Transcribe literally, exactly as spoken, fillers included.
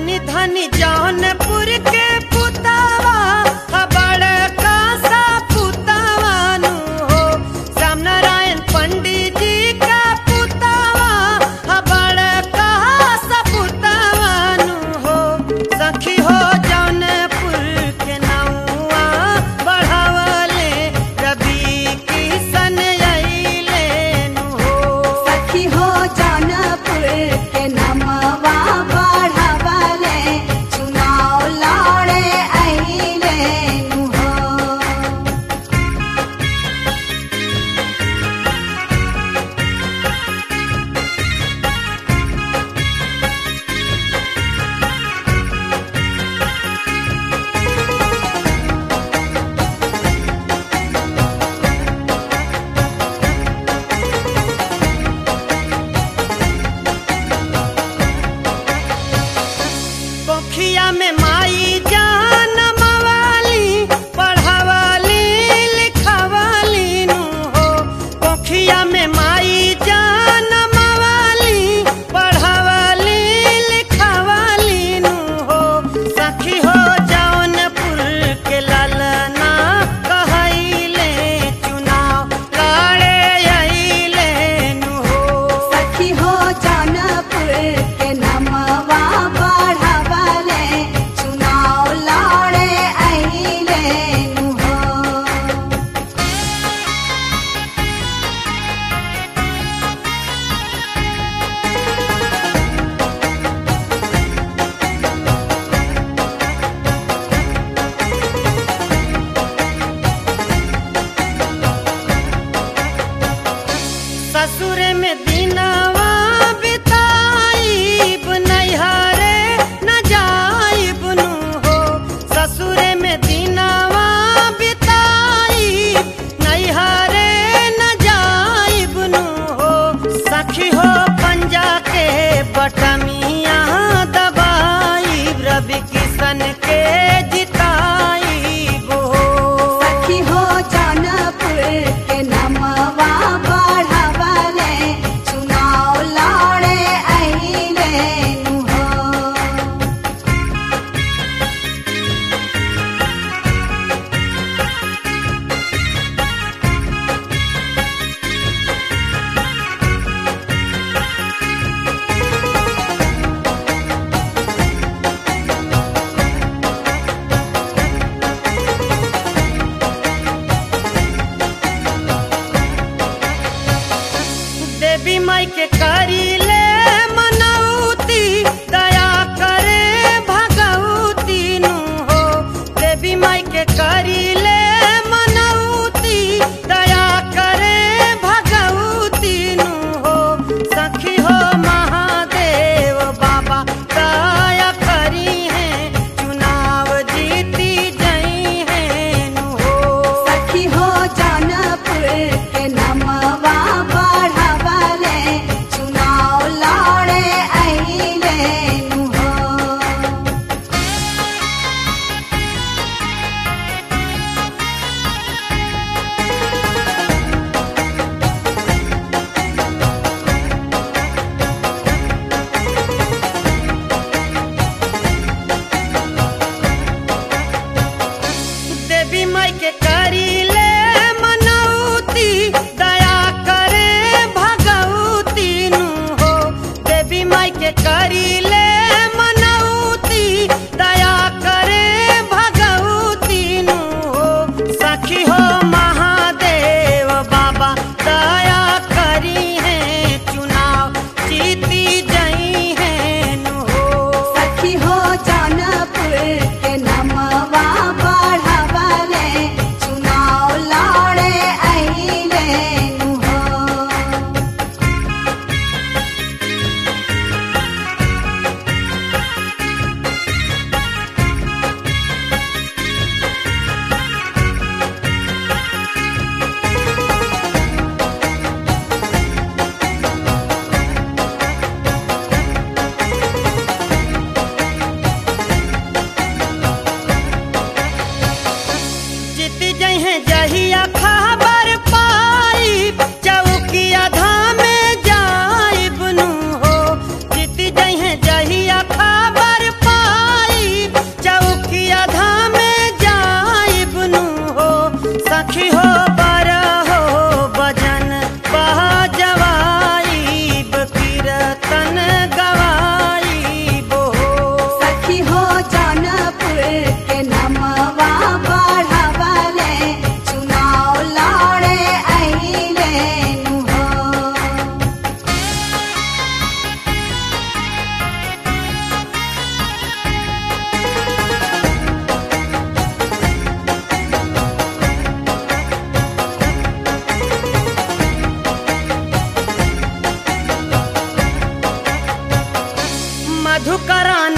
धनी धनी जौनपुर के पुतावा बड़ का सा पुतावा नु हो। श्याम नारायण पंडित जी का पुतावा बड़ का सा पुतावा नु हो। सखी हो जौनपुर के नौआ बढ़ावले रवि किशन अइले नु हो। सखी हो जौनपुर के नमवा बढ़ावले चुनाव लड़े अइले नु हो। पोखिया में माई जान मवाली पढ़ावाली लिखावाली नु हो। पोखिया में माई जान मवाली पढ़ावाली लिखावाली नु हो। सखी हो जौनपुर के ललना कहैले चुनाव लड़े अइले नु हो। सखी हो जौनपुर के नमवा बढ़ावले चुनाव लड़े अइले नु हो। ससुर में दिनवा बिताइब नैहरे न जाइब नु हो। ससुर में दिनवा बिताइब नैहरे न जाइब नु हो। सखी हो पंजा के बटमिया दबाइब रवि किशन के जिताइब हो। सखी हो जौनपुर के नमवा बढ़ावले चुनाव लड़े अइले नु हो। देवी माई के करीले मनौती दया करे भगवती नु हो। देवी माई के करीले मनौती दया करे भगवती नु हो। सखी हो महादेव बाबा दया करी है चुनाव जीती जई है नु हो। सखी हो जौनपुर के नमवा बढ़ावले चुनाव लड़े अइले नु हो। देवी माई के करीले मनौती दया करे भगवती नु हो। देवी माई के करीले मनौती दया करे भगवती नु हो। सखी हो महादेव बाबा दया करी है चुनाव जीती जई है नु हो। सखी हो जौनपुर के नमवा बढ़ावले चुनाव लड़े अइले नु हो। मधुकरान